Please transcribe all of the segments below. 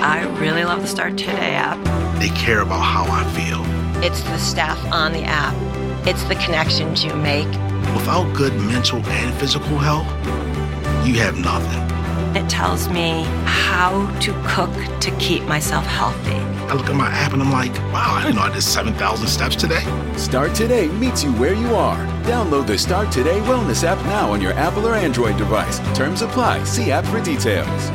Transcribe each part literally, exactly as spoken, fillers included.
I really love the Start Today app. They care about how I feel. It's the staff on the app. It's the connections you make. Without good mental and physical health, you have nothing. It tells me how to cook to keep myself healthy. I look at my app and I'm like, wow, I didn't know I did seven thousand steps today. Start Today meets you where you are. Download the Start Today Wellness app now on your Apple or Android device. Terms apply. See app for details.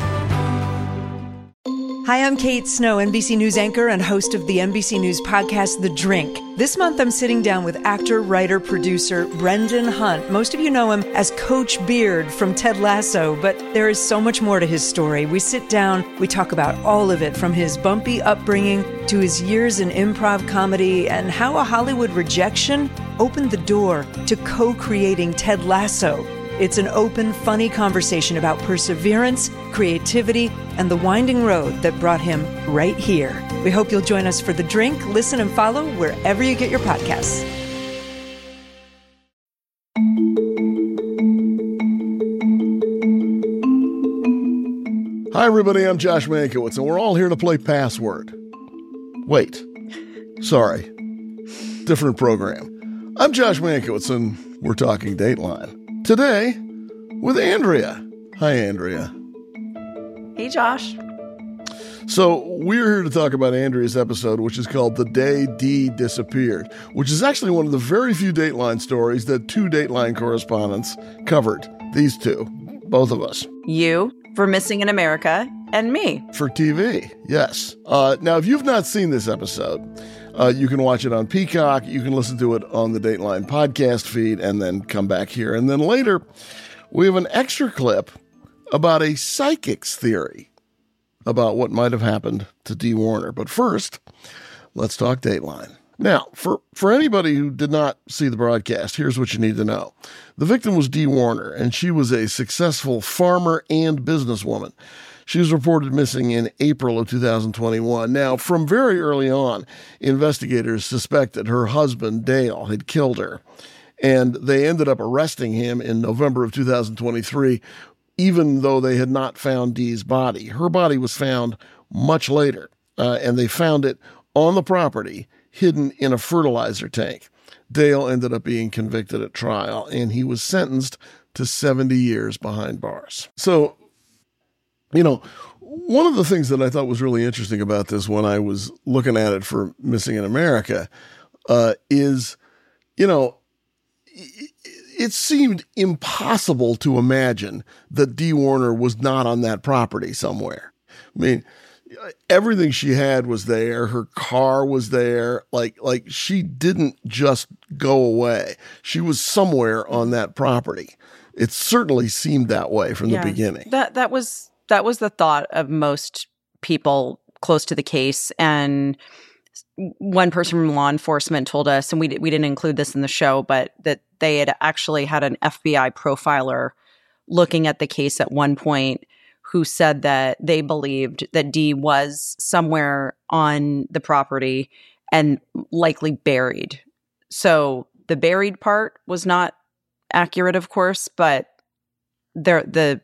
Hi, I'm Kate Snow, N B C News anchor and host of the N B C News podcast, The Drink. This month, I'm sitting down with actor, writer, producer Brendan Hunt. Most of you know him as Coach Beard from Ted Lasso, but there is so much more to his story. We sit down, we talk about all of it, from his bumpy upbringing to his years in improv comedy and how a Hollywood rejection opened the door to co-creating Ted Lasso. It's an open, funny conversation about perseverance, creativity, and the winding road that brought him right here. We hope you'll join us for The Drink. Listen and follow wherever you get your podcasts. Hi, everybody. I'm Josh Mankiewicz, and we're all here to play Password. Wait. Sorry. Different program. I'm Josh Mankiewicz, and we're talking Dateline. Today, with Andrea. Hi, Andrea. Hey, Josh. So, we're here to talk about Andrea's episode, which is called The Day Dee Disappeared, which is actually one of the very few Dateline stories that two Dateline correspondents covered. These two, both of us. You for Missing in America, and me for T V, yes. Uh, now, if you've not seen this episode, Uh, you can watch it on Peacock. You can listen to it on the Dateline podcast feed and then come back here. And then later, we have an extra clip about a psychic's theory about what might have happened to Dee Warner. But first, let's talk Dateline. Now, for, for anybody who did not see the broadcast, here's what you need to know. The victim was Dee Warner, and she was a successful farmer and businesswoman. She was reported missing in April of two thousand twenty-one. Now, from very early on, investigators suspected her husband, Dale, had killed her. And they ended up arresting him in November of two thousand twenty-three, even though they had not found Dee's body. Her body was found much later, uh, and they found it on the property, hidden in a fertilizer tank. Dale ended up being convicted at trial, and he was sentenced to seventy years behind bars. So, you know, one of the things that I thought was really interesting about this when I was looking at it for Missing in America uh, is, you know, it, it seemed impossible to imagine that Dee Warner was not on that property somewhere. I mean, everything she had was there. Her car was there. Like, like she didn't just go away. She was somewhere on that property. It certainly seemed that way from yeah, the beginning. That that was that was the thought of most people close to the case. And one person from law enforcement told us, and we we didn't include this in the show, but that they had actually had an F B I profiler looking at the case at one point, who said that they believed that Dee was somewhere on the property and likely buried. So the buried part was not accurate, of course, but there, the,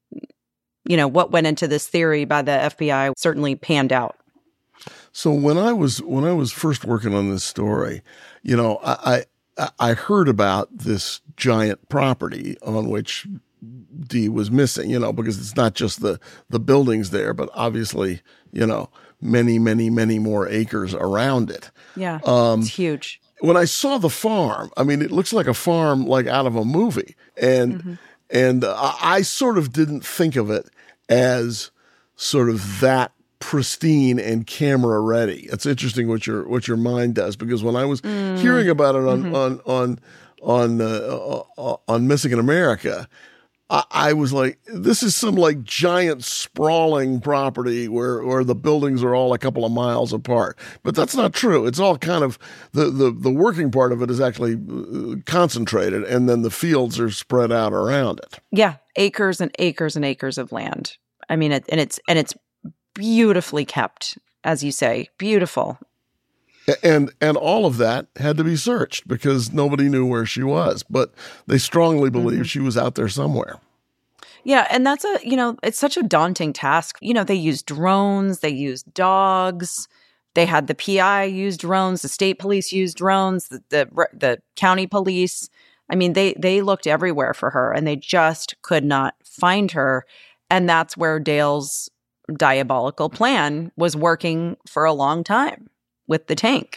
you know, what went into this theory by the F B I certainly panned out. So when I was when I was first working on this story, you know, I I, I heard about this giant property on which Dee was missing, you know, because it's not just the, the buildings there, but obviously, you know, many, many, many more acres around it. Yeah, um, it's huge. When I saw the farm, I mean, it looks like a farm like out of a movie. And, mm-hmm. and uh, I sort of didn't think of it as sort of that pristine and camera ready. It's interesting what your, what your mind does, because when I was mm. hearing about it on, mm-hmm. on, on, on, uh, uh, on Missing in America, I was like, this is some like giant sprawling property where, where the buildings are all a couple of miles apart. But that's not true. It's all kind of, the, the, the working part of it is actually concentrated, and then the fields are spread out around it. Yeah. Acres and acres and acres of land. I mean, it, and it's, and it's beautifully kept, as you say, beautiful. And and all of that had to be searched because nobody knew where she was, but they strongly believed mm-hmm. she was out there somewhere. Yeah, and that's a, you know, it's such a daunting task. You know, they used drones, they used dogs, they had the P I use drones, the state police used drones, the the, the county police. I mean, they they looked everywhere for her, and they just could not find her. And that's where Dale's diabolical plan was working for a long time with the tank.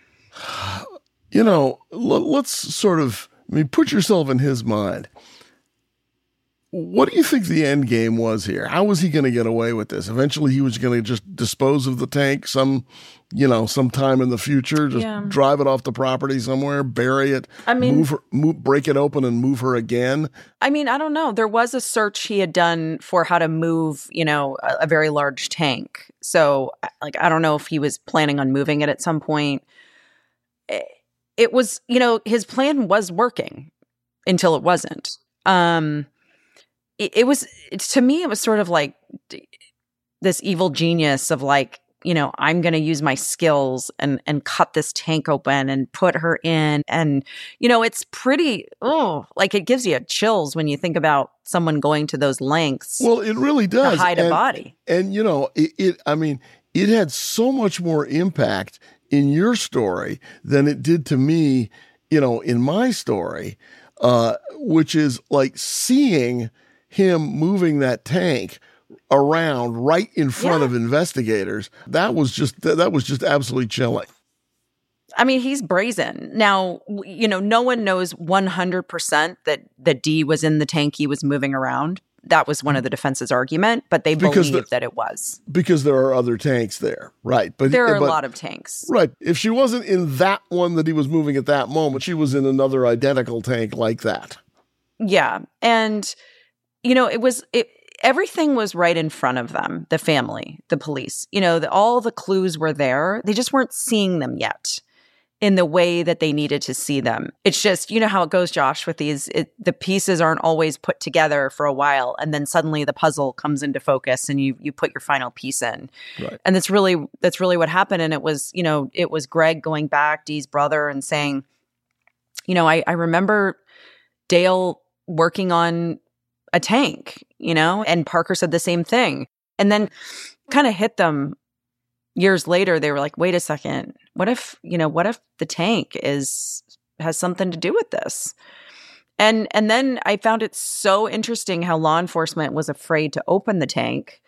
You know, l- let's sort of, I mean, put yourself in his mind. What do you think the end game was here? How was he going to get away with this? Eventually, he was going to just dispose of the tank some, you know, sometime in the future, just Yeah. drive it off the property somewhere, bury it, I mean- move her, move, break it open and move her again. I mean, I don't know. There was a search he had done for how to move, you know, a, a very large tank. So, like, I don't know if he was planning on moving it at some point. It, it was, you know, his plan was working until it wasn't. Um, it, it was, it, to me, it was sort of like this evil genius of like, you know, I'm going to use my skills and and cut this tank open and put her in. And, you know, it's pretty, oh, like it gives you chills when you think about someone going to those lengths Well, it really does. to hide and, a body. And, you know, it, it, I mean, it had so much more impact in your story than it did to me, you know, in my story, uh, which is like seeing him moving that tank around right in front Yeah. of investigators. That was just, that, that was just absolutely chilling. I mean, he's brazen. Now, w- you know, no one knows one hundred percent that, that Dee was in the tank he was moving around. That was one of the defense's argument, but they Because believe the- that it was. Because there are other tanks there. Right. But There are but, a lot of tanks. Right. If she wasn't in that one that he was moving at that moment, she was in another identical tank like that. Yeah. And, you know, it was, it, everything was right in front of them, the family, the police. You know, the, all the clues were there. They just weren't seeing them yet in the way that they needed to see them. It's just, you know how it goes, Josh, with these, it, the pieces aren't always put together for a while. And then suddenly the puzzle comes into focus and you you put your final piece in. Right. And that's really, that's really what happened. And it was, you know, it was Greg going back, Dee's brother, and saying, you know, I, I remember Dale working on a tank, you know, and Parker said the same thing. And then kind of hit them years later. They were like, wait a second, what if, you know, what if the tank is, has something to do with this? And, and then I found it so interesting how law enforcement was afraid to open the tank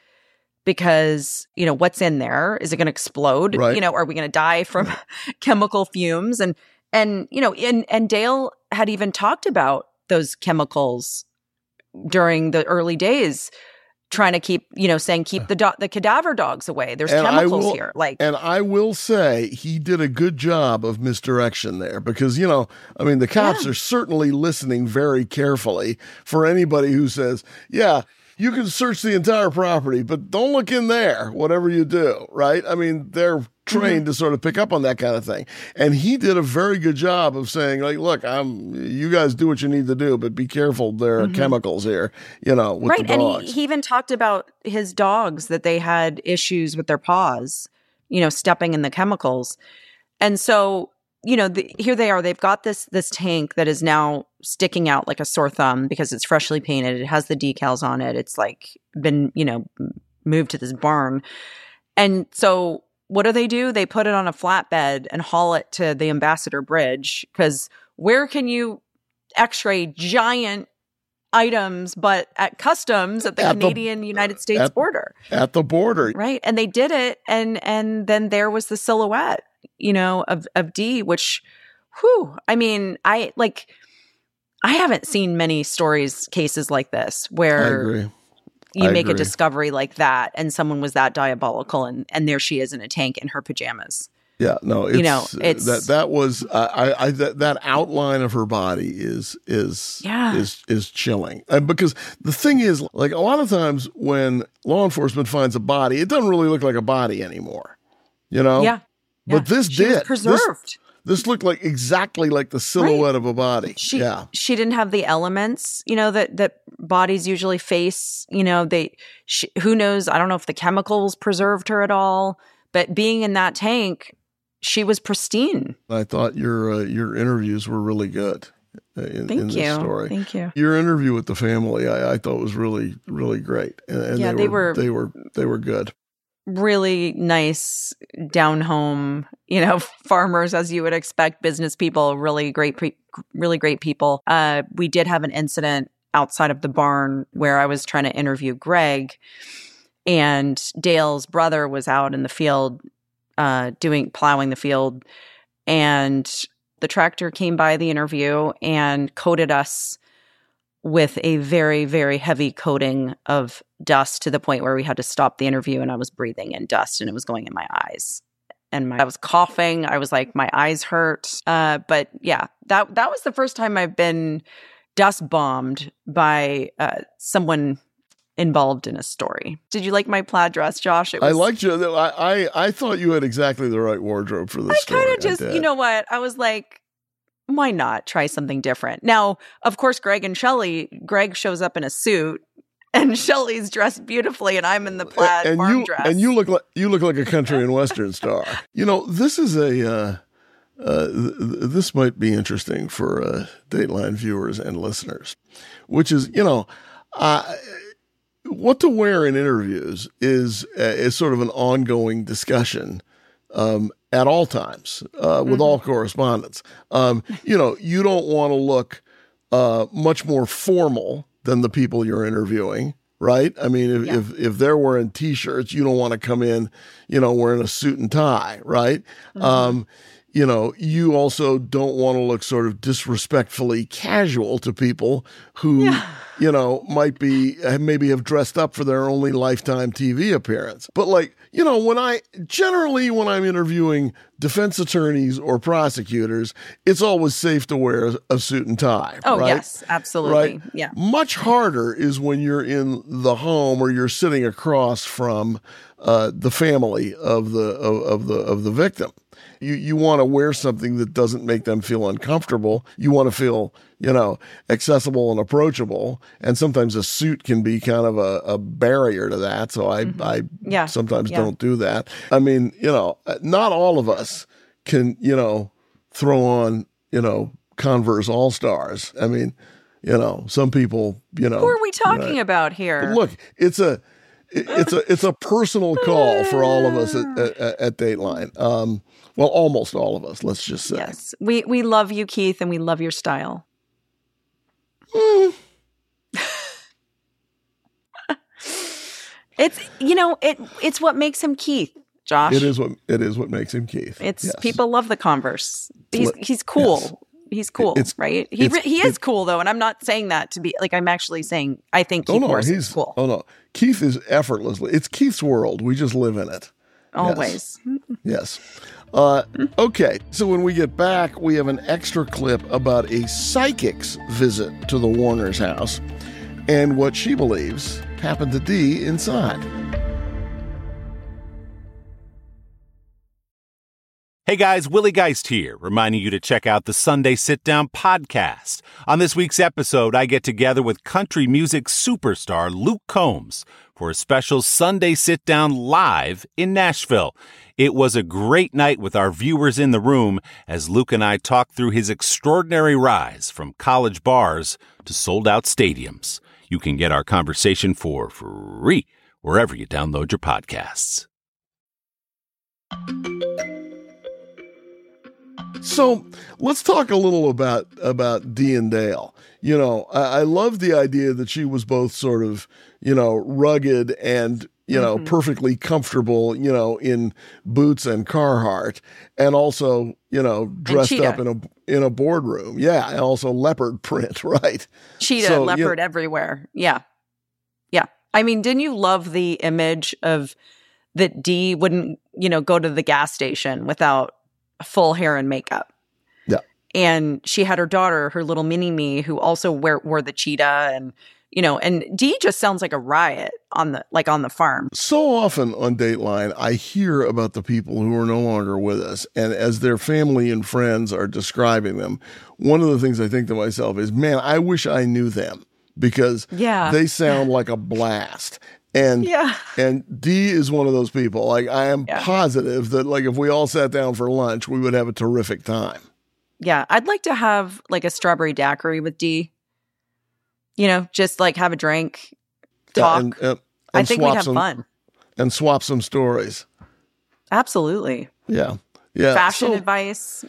because, you know, what's in there? Is it going to explode? Right. You know, are we going to die from chemical fumes? And, and, you know, and, and Dale had even talked about those chemicals during the early days, trying to keep, you know, saying, keep the do- the cadaver dogs away. There's And I chemicals will- here. Like, And I will say he did a good job of misdirection there because, you know, I mean, the cops Yeah. are certainly listening very carefully for anybody who says, yeah, you can search the entire property, but don't look in there, whatever you do, right? I mean, they're trained to sort of pick up on that kind of thing. And he did a very good job of saying, like, look, I'm, you guys do what you need to do, but be careful. There are chemicals here, you know, with right. the And dogs. he, he even talked about his dogs, that they had issues with their paws, you know, stepping in the chemicals. And so, you know, the, here they are. They've got this this tank that is now sticking out like a sore thumb because it's freshly painted. It has the decals on it. It's like been, you know, moved to this barn. And so what do they do? They put it on a flatbed and haul it to the Ambassador Bridge, because where can you x-ray giant items but at customs at the At the- Canadian United States at- border? At the border. Right. And they did it. And and then there was the silhouette, you know, of, of Dee, which, whew, I mean, I like, I haven't seen many stories, cases like this I where agree. you I make a agree. discovery like that and someone was that diabolical and, and there she is in a tank in her pajamas. Yeah, no, it's, You know, it's- that that was I, I, I that, that outline of her body is is Yeah. is is chilling. And because the thing is, like a lot of times when law enforcement finds a body, it doesn't really look like a body anymore. You know, Yeah. But yeah. this she was did. preserved. This, this looked like exactly like the silhouette Right. of a body. She yeah, she didn't have the elements, you know, that that bodies usually face. You know, they she, who knows? I don't know if the chemicals preserved her at all, but being in that tank, she was pristine. I thought your uh, your interviews were really good. In, Thank in this you. story. Thank you. Your interview with the family, I, I thought was really, really great. And, and Yeah, they, they were, were- they were, they were good. Really nice, down home, you know, farmers, as you would expect, business people, really great, pre- really great people. Uh, we did have an incident outside of the barn where I was trying to interview Greg, and Dale's brother was out in the field uh, doing plowing the field, and the tractor came by the interview and coated us with a very, very heavy coating of dust to the point where we had to stop the interview, and I was breathing in dust and it was going in my eyes. And my, I was coughing. I was like, my eyes hurt. Uh, but yeah, that that was the first time I've been dust bombed by uh, someone involved in a story. Did you like my plaid dress, Josh? It was, I liked you. I, I, I thought you had exactly the right wardrobe for this I story. kind of just, did. you know what? I was like, why not try something different? Now, of course, Greg and Shelley, Greg shows up in a suit and Shelley's dressed beautifully and I'm in the plaid and farm you, dress. And you look like you look like a country and western star. You know, this is a uh, uh, th- th- this might be interesting for uh, Dateline viewers and listeners, which is, you know, uh, what to wear in interviews is uh, is sort of an ongoing discussion. Um, at all times, uh, with mm-hmm. all correspondents. Um, you know, you don't want to look uh, much more formal than the people you're interviewing, right? I mean, if, yeah. if, if they're wearing T-shirts, you don't want to come in, you know, wearing a suit and tie, right? Mm-hmm. Um, you know, you also don't want to look sort of disrespectfully casual to people who, yeah. you know, might be, maybe have dressed up for their only lifetime T V appearance. But like, you know, when I, generally when I'm interviewing defense attorneys or prosecutors, it's always safe to wear a suit and tie. Oh, right? yes, absolutely. Right? Yeah. Much harder is when you're in the home or you're sitting across from uh, the family of the, of, of the, of the victim. You you want to wear something that doesn't make them feel uncomfortable. You want to feel, you know, accessible and approachable. And sometimes a suit can be kind of a, a barrier to that. So I, mm-hmm. I yeah. sometimes yeah. don't do that. I mean, you know, not all of us can, you know, throw on, you know, Converse All-Stars. I mean, you know, some people, you know. Who are we talking you know, about here? Look, it's a, it's a, it's a personal call for all of us at, at, at Dateline. Um, Well, almost all of us, let's just say. Yes. We we love you, Keith, and we love your style. Mm. It's, you know, it it's what makes him Keith, Josh. It is what it is what makes him Keith. It's yes. people love the Converse. He's he's cool. Yes. He's cool, it's, right? He it's, he is cool though, and I'm not saying that to be like I'm actually saying I think Keith oh no, Morrison he's is cool. Oh no, Keith is effortlessly. It's Keith's world. We just live in it. Always. Yes. yes. Uh, okay, so when we get back, we have an extra clip about a psychic's visit to the Warner's house and what she believes happened to Dee inside. Hey guys, Willie Geist here, reminding you to check out the Sunday Sit Down podcast. On this week's episode, I get together with country music superstar Luke Combs for a special Sunday Sit Down live in Nashville. It was a great night with our viewers in the room as Luke and I talked through his extraordinary rise from college bars to sold-out stadiums. You can get our conversation for free wherever you download your podcasts. So let's talk a little about about Dee and Dale. You know, I, I love the idea that she was both sort of, you know, rugged and, you know, mm-hmm. perfectly comfortable, you know, in boots and Carhartt, and also, you know, dressed up in a in a boardroom. Yeah, and also leopard print, right? Cheetah, so, leopard you know, everywhere. Yeah, yeah. I mean, didn't you love the image of that Dee wouldn't, you know, go to the gas station without full hair and makeup? Yeah. And she had her daughter, her little mini me, who also wear, wore the cheetah, and you know, and Dee just sounds like a riot on the like on the farm. So often on Dateline, I hear about the people who are no longer with us, and as their family and friends are describing them, one of the things I think to myself is, man, I wish I knew them, because yeah. they sound like a blast. And yeah. and Dee is one of those people. Like, I am yeah. positive that, like, if we all sat down for lunch, we would have a terrific time. Yeah, I'd like to have like a strawberry daiquiri with Dee. You know, just like have a drink, talk. Yeah, and, and, and I think we'd have some, fun. And swap some stories. Absolutely. Yeah. Yeah. Fashion so, advice.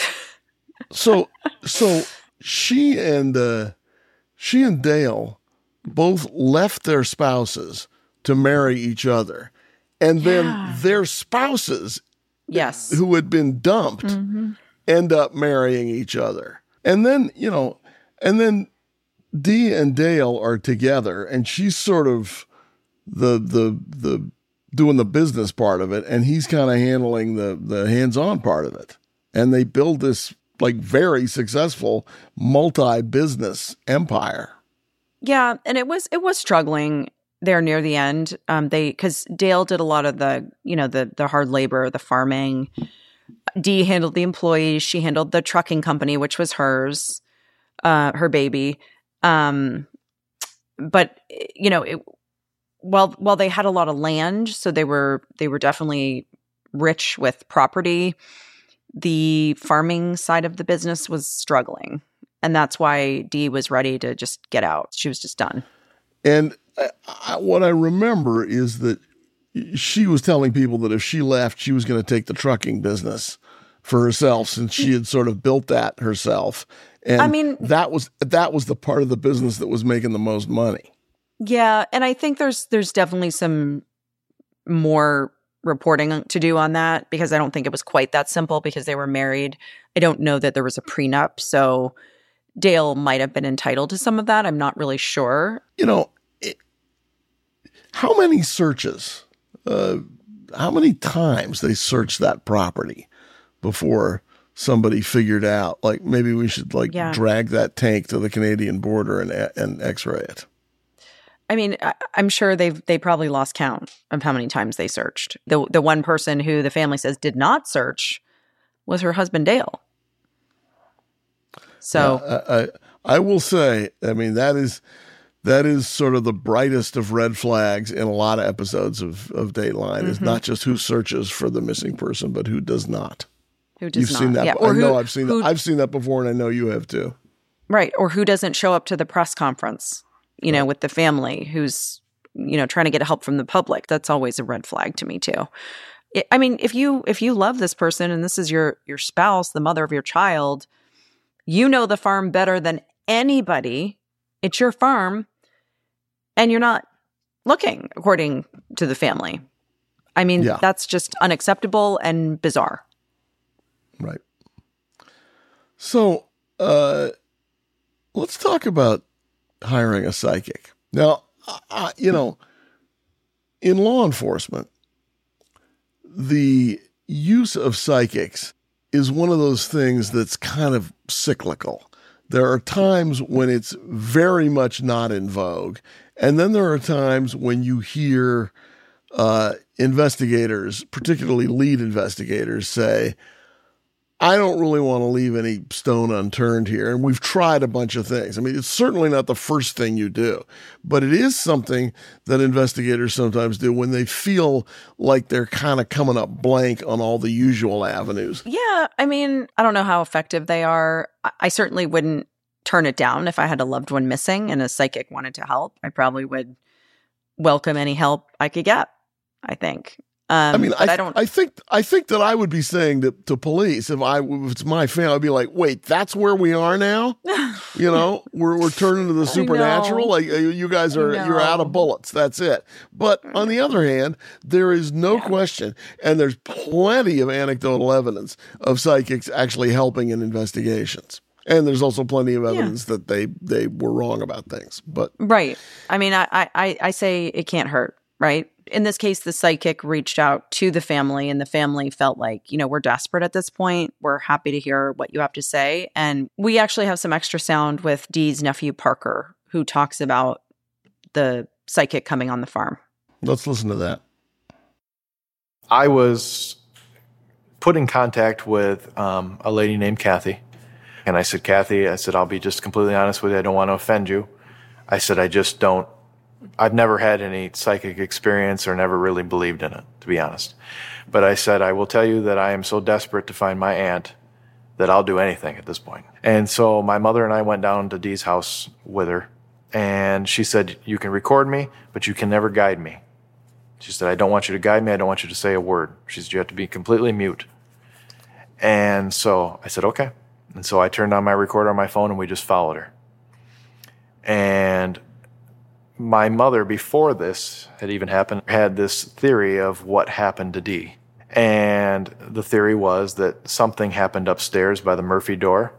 so, so she and uh, she and Dale both left their spouses to marry each other, and then Yeah. their spouses, Yes, who had been dumped, mm-hmm. end up marrying each other, and then you know, and then Dee and Dale are together, and she's sort of the the the doing the business part of it, and he's kind of handling the the hands-on part of it. And they build this like very successful multi-business empire. Yeah, and it was it was struggling there near the end. Um, they because Dale did a lot of the you know the the hard labor, the farming. Dee handled the employees. She handled the trucking company, which was hers, uh, her baby. Um, but you know, it, while while they had a lot of land, so they were they were definitely rich with property. The farming side of the business was struggling, and that's why Dee was ready to just get out. She was just done. And I, I, what I remember is that she was telling people that if she left, she was going to take the trucking business for herself, since she had sort of built that herself. And I mean, that was that was the part of the business that was making the most money. Yeah, and I think there's there's definitely some more reporting to do on that, because I don't think it was quite that simple, because they were married. I don't know that there was a prenup, so Dale might have been entitled to some of that. I'm not really sure. You know, it, how many searches, uh, how many times they searched that property before somebody figured out, like, maybe we should like Yeah. drag that tank to the Canadian border and and x-ray it. I mean, I, I'm sure they've they probably lost count of how many times they searched. The the one person who the family says did not search was her husband Dale. So uh, I I will say, I mean, that is that is sort of the brightest of red flags in a lot of episodes of of Dateline. Mm-hmm. Is not just who searches for the missing person, but who does not. who does You've not? seen that. Yeah, I or know who, I've seen who, that. I've seen that before, and I know you have too. Right, or who doesn't show up to the press conference, you know, with the family, who's, you know, trying to get help from the public. That's always a red flag to me too. It, I mean, if you if you love this person and this is your your spouse, the mother of your child, you know the farm better than anybody. It's your farm, and you're not looking, according to the family. I mean, Yeah. that's just unacceptable and bizarre. Right. So, uh, let's talk about hiring a psychic. Now, I, you know, in law enforcement, the use of psychics is one of those things that's kind of cyclical. There are times when it's very much not in vogue. And then there are times when you hear uh, investigators, particularly lead investigators, say, I don't really want to leave any stone unturned here. And we've tried a bunch of things. I mean, it's certainly not the first thing you do, but it is something that investigators sometimes do when they feel like they're kind of coming up blank on all the usual avenues. Yeah, I mean, I don't know how effective they are. I, I certainly wouldn't turn it down if I had a loved one missing and a psychic wanted to help. I probably would welcome any help I could get, I think. Um, I mean, but I, I don't. I think I think that I would be saying to, to police, if I if it's my family, I'd be like, "Wait, that's where we are now." You know, we're we're turning to the supernatural. Like uh, you guys are, you're out of bullets. That's it. But on the other hand, there is no yeah. question, and there's plenty of anecdotal evidence of psychics actually helping in investigations. And there's also plenty of evidence yeah. that they they were wrong about things. But right. I mean, I I I say it can't hurt. Right. In this case, the psychic reached out to the family, and the family felt like, you know, we're desperate at this point. We're happy to hear what you have to say. And we actually have some extra sound with Dee's nephew, Parker, who talks about the psychic coming on the farm. Let's listen to that. I was put in contact with um, a lady named Kathy. And I said, Kathy, I said, I'll be just completely honest with you. I don't want to offend you. I said, I just don't. I've never had any psychic experience or never really believed in it, to be honest. But I said, I will tell you that I am so desperate to find my aunt that I'll do anything at this point. And so my mother and I went down to Dee's house with her, and she said, you can record me, but you can never guide me. She said, I don't want you to guide me. I don't want you to say a word. She said, you have to be completely mute. And so I said, okay. And so I turned on my recorder on my phone, and we just followed her. And my mother, before this had even happened, had this theory of what happened to Dee. And the theory was that something happened upstairs by the Murphy door.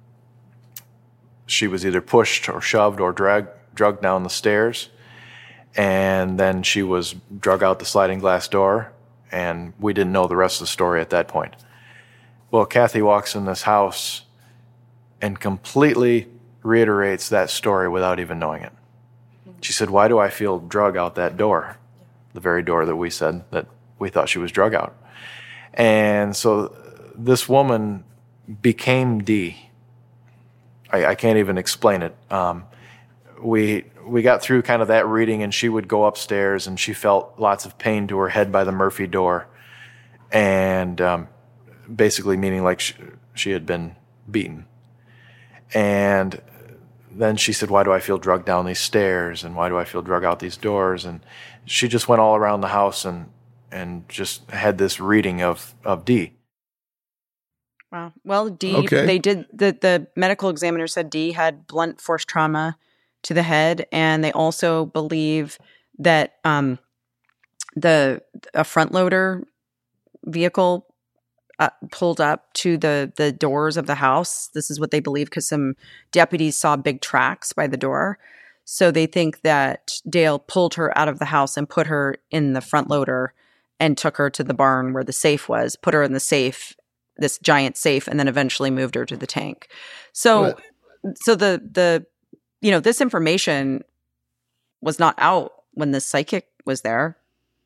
She was either pushed or shoved or dragged, drugged down the stairs. And then she was drug out the sliding glass door. And we didn't know the rest of the story at that point. Well, Kathy walks in this house and completely reiterates that story without even knowing it. She said, why do I feel drug out that door? The very door that we said that we thought she was drug out. And so this woman became Dee. I, I can't even explain it. Um, we we got through kind of that reading, and she would go upstairs, and she felt lots of pain to her head by the Murphy door, and um, basically meaning like she, she had been beaten. And then she said, why do I feel drugged down these stairs, and why do I feel drug out these doors? And she just went all around the house and and just had this reading of, of Dee. Wow. Well, Dee, Okay. they did, the, the medical examiner said Dee had blunt force trauma to the head, and they also believe that um, the a front loader vehicle uh, pulled up to the, the doors of the house. This is what they believe because some deputies saw big tracks by the door. So they think that Dale pulled her out of the house and put her in the front loader and took her to the barn where the safe was, put her in the safe, this giant safe, and then eventually moved her to the tank. So, Right. so the, the, you know, this information was not out when the psychic was there.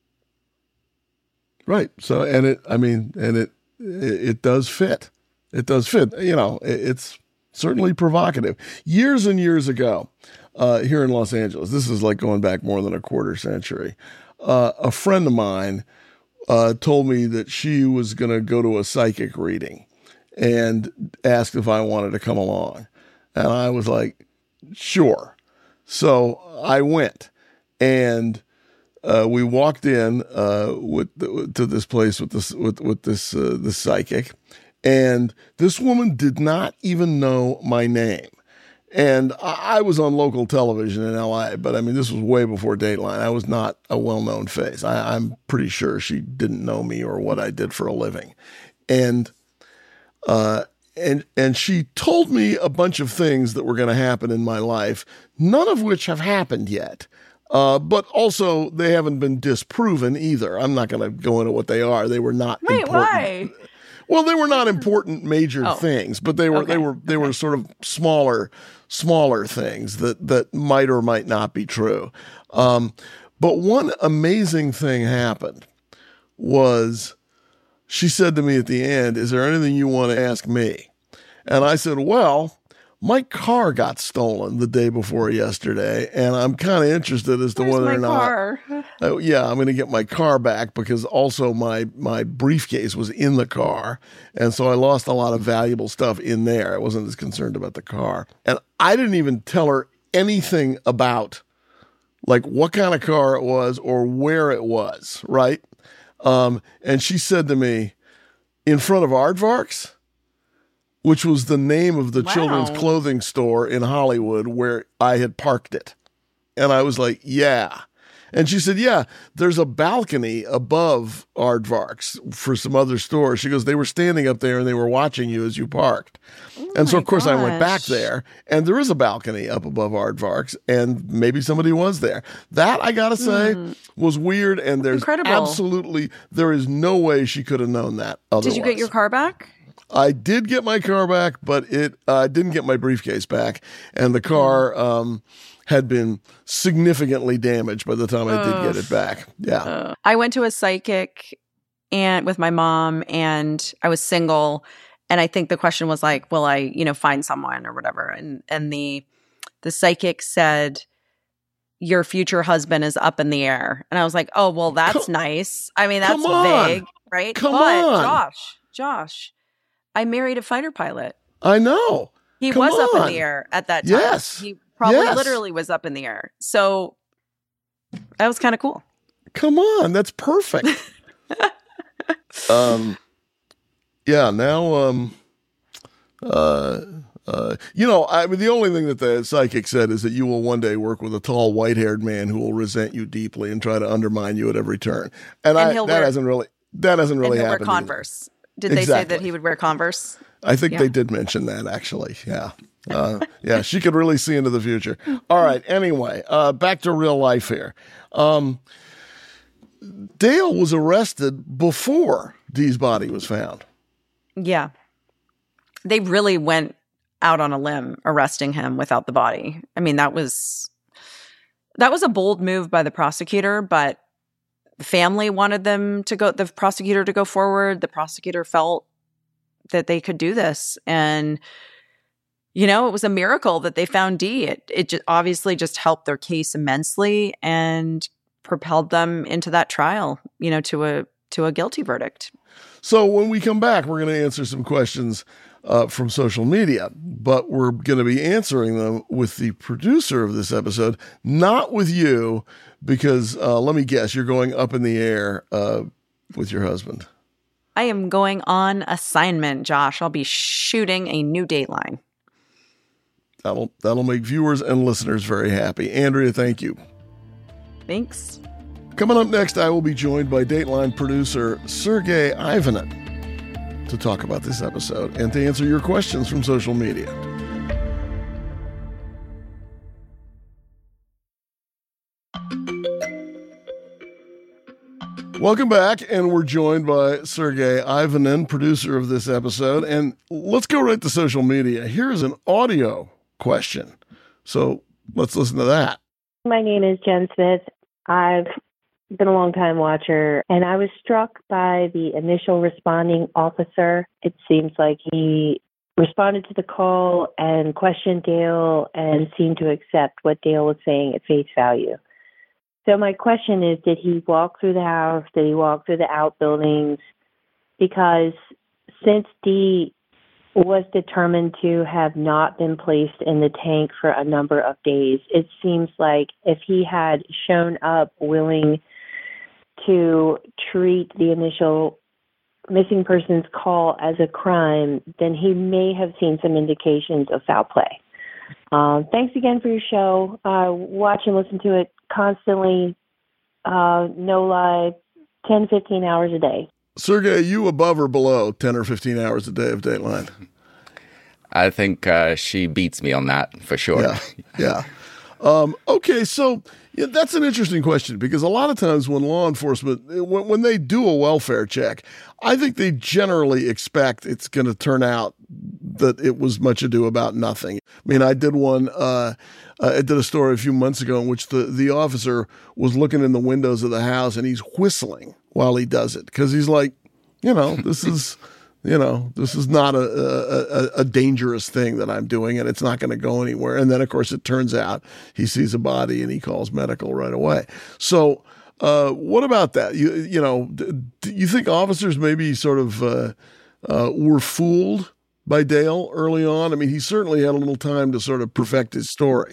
Right. So, and it, I mean, and it, it, it does fit. It does fit. You know, it, it's certainly provocative. Years and years ago, uh, here in Los Angeles, this is like going back more than a quarter century. Uh, a friend of mine uh, told me that she was going to go to a psychic reading and asked if I wanted to come along. And I was like, sure. So I went, and uh, we walked in uh, with the, to this place with this with with this uh, this psychic, and this woman did not even know my name. And I, I was on local television in L A, but I mean, this was way before Dateline. I was not a well-known face. I, I'm pretty sure she didn't know me or what I did for a living, and uh, and and she told me a bunch of things that were going to happen in my life, none of which have happened yet. Uh, but also, they haven't been disproven either. I'm not going to go into what they are. They were not Wait, important. why? Well, they were not important major Oh. things, but they were Okay. they were they were sort of smaller smaller things that that might or might not be true. Um, but one amazing thing happened was she said to me at the end, "Is there anything you want to ask me?" And I said, "Well, my car got stolen the day before yesterday, and I'm kind of interested as to Where's whether my or not, car? uh, yeah, I'm going to get my car back because also my my briefcase was in the car, and so I lost a lot of valuable stuff in there. I wasn't as concerned about the car, and I didn't even tell her anything about like what kind of car it was or where it was, right? Um, and she said to me, in front of Aardvarks, which was the name of the Wow. children's clothing store in Hollywood where I had parked it. And I was like, yeah. And she said, yeah, there's a balcony above Aardvarks for some other stores. She goes, they were standing up there and they were watching you as you parked. Oh and so, my of course, I went back gosh. there, and there is a balcony up above Aardvarks, and maybe somebody was there. That, I got to say, was weird, and there's Incredible. absolutely, there is no way she could have known that otherwise. Did you get your car back? I did get my car back, but it I uh, didn't get my briefcase back, and the car um, had been significantly damaged by the time I did get it back. Yeah, Uh, I went to a psychic and with my mom, and I was single, and I think the question was like, will I, you know, find someone or whatever? And and the the psychic said, your future husband is up in the air. And I was like, oh, well, that's Come- nice. I mean, that's come on. vague, right? Come but on. Josh, Josh, I married a fighter pilot. I know. He Come was on. up in the air at that time. Yes. He probably Yes. literally was up in the air. So that was kind of cool. Come on, that's perfect. um, yeah. Now, um, uh, uh, you know, I mean, the only thing that the psychic said is that you will one day work with a tall, white-haired man who will resent you deeply and try to undermine you at every turn. And, And I, he'll that wear- hasn't really, that hasn't really and he'll wear happened. either. Converse. Did they Exactly. say that he would wear Converse? I think Yeah. they did mention that, actually. Yeah. Uh, yeah, she could really see into the future. All right. Anyway, uh, back to real life here. Um, Dale was arrested before Dee's body was found. Yeah. They really went out on a limb arresting him without the body. I mean, that was that was a bold move by the prosecutor, but the family wanted them to go, the prosecutor to go forward. The prosecutor felt that they could do this. And, you know, it was a miracle that they found Dee. It, it just obviously just helped their case immensely and propelled them into that trial, you know, to a to a guilty verdict. So when we come back, we're going to answer some questions uh, from social media, but we're going to be answering them with the producer of this episode, not with you, because uh, let me guess, you're going up in the air uh, with your husband. I am going on assignment, Josh. I'll be shooting a new Dateline. That'll that'll make viewers and listeners very happy. Andrea, thank you. Thanks. Coming up next, I will be joined by Dateline producer Sergey Ivanin to talk about this episode and to answer your questions from social media. Welcome back, and we're joined by Sergey Ivanin, producer of this episode. And let's go right to social media. Here's an audio question. So let's listen to that. My name is Jen Smith. I've been a long time watcher, and I was struck by the initial responding officer. It seems like he responded to the call and questioned Dale and seemed to accept what Dale was saying at face value. So my question is, did he walk through the house? Did he walk through the outbuildings? Because since Dee was determined to have not been placed in the tank for a number of days, it seems like if he had shown up willing to treat the initial missing persons call as a crime, then he may have seen some indications of foul play. Um, thanks again for your show. Uh, watch and listen to it constantly, uh, no lie, ten, fifteen hours a day. Sergey, are you above or below ten or fifteen hours a day of Dateline? I think uh, she beats me on that for sure. Yeah, yeah. Um, okay, so yeah, that's an interesting question because a lot of times when law enforcement, when, when they do a welfare check, I think they generally expect it's going to turn out that it was much ado about nothing. I mean, I did one, uh, uh, I did a story a few months ago in which the, the officer was looking in the windows of the house and he's whistling while he does it because he's like, you know, this is... You know, this is not a, a, a dangerous thing that I'm doing, and it's not going to go anywhere. And then, of course, it turns out he sees a body and he calls medical right away. So, uh, what about that? You you know, do you think officers maybe sort of uh, uh, were fooled by Dale early on? I mean, he certainly had a little time to sort of perfect his story.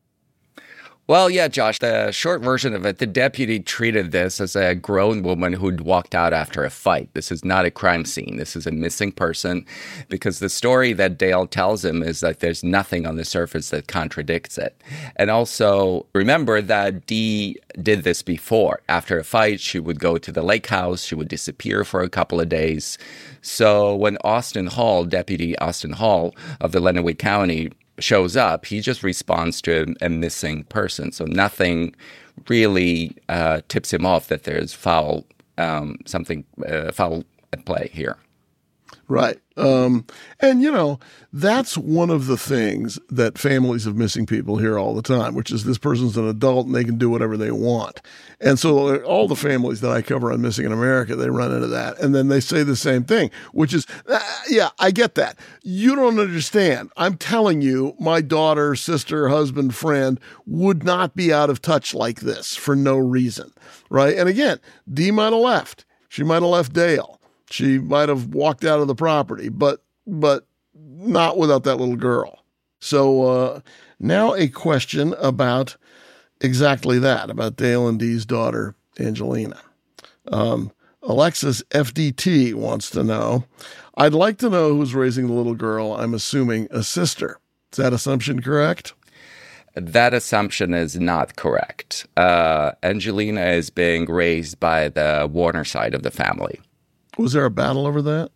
Well, yeah, Josh, the short version of it, the deputy treated this as a grown woman who'd walked out after a fight. This is not a crime scene. This is a missing person because the story that Dale tells him is that there's nothing on the surface that contradicts it. And also remember that Dee did this before. After a fight, she would go to the lake house. She would disappear for a couple of days. So when Austin Hall, Deputy Austin Hall of the Lenawee County, shows up, he just responds to a, a missing person. So nothing really uh, tips him off that there's foul, um, something uh, foul at play here. Right. Um, and, you know, that's one of the things that families of missing people hear all the time, which is this person's an adult and they can do whatever they want. And so all the families that I cover on Missing in America, they run into that. And then they say the same thing, which is, uh, yeah, I get that. You don't understand. I'm telling you, my daughter, sister, husband, friend would not be out of touch like this for no reason. Right. And again, Dee might have left. She might have left Dale. She might have walked out of the property, but but not without that little girl. So uh, now a question about exactly that, about Dale and Dee's daughter, Angelina. Um, Alexis F D T wants to know, I'd like to know who's raising the little girl. I'm assuming a sister. Is that assumption correct? That assumption is not correct. Uh, Angelina is being raised by the Warner side of the family. Was there a battle over that?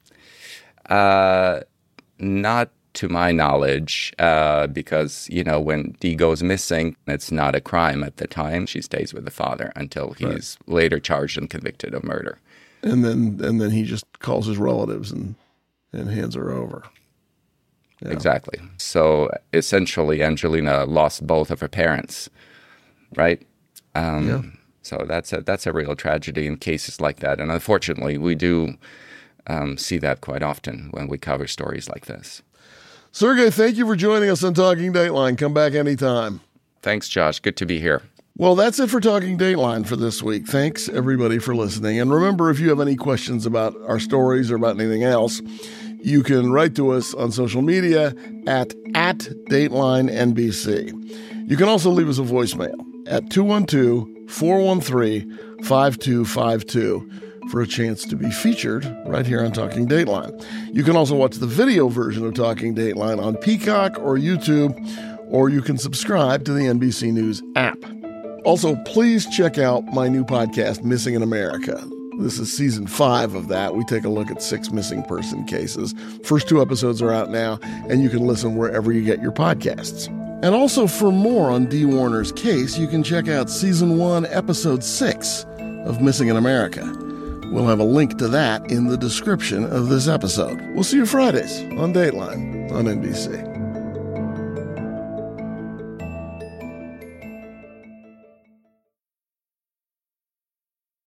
Uh, not to my knowledge, uh, because, you know, when Dee goes missing, it's not a crime at the time. She stays with the father until he's right. later charged and convicted of murder. And then and then he just calls his relatives and, and hands her over. Yeah. Exactly. So essentially, Angelina lost both of her parents, right? Um, yeah. So that's a, that's a real tragedy in cases like that. And unfortunately, we do um, see that quite often when we cover stories like this. Sergey, thank you for joining us on Talking Dateline. Come back anytime. Thanks, Josh. Good to be here. Well, that's it for Talking Dateline for this week. Thanks, everybody, for listening. And remember, if you have any questions about our stories or about anything else, you can write to us on social media at, at Dateline N B C. You can also leave us a voicemail at two one two, four one three, five two five two for a chance to be featured right here on Talking Dateline. You can also watch the video version of Talking Dateline on Peacock or YouTube, or you can subscribe to the N B C News app. Also, please check out my new podcast, Missing in America. This is season five of that. We take a look at six missing person cases. First two episodes are out now, and you can listen wherever you get your podcasts. And also, for more on Dee Warner's case, you can check out season one, episode six of Missing in America. We'll have a link to that in the description of this episode. We'll see you Fridays on Dateline on N B C.